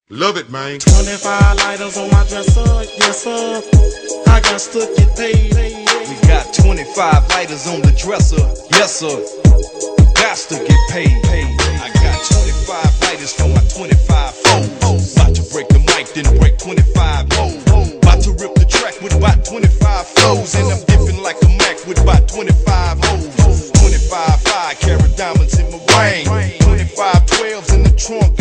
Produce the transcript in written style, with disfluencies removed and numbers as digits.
Love it, man. 25 lighters on my dresser, yes sir. I got to get paid. We got 25 lighters on the dresser, yes sir. Got to get paid. I got 25 lighters for my 25 foes. About to break the mic, then break 25 more. About to rip the track with about 25 flows. And I'm dipping like a Mac with about 25 hoes. 25 5 carat diamonds in my ring. 25 12s in the trunk.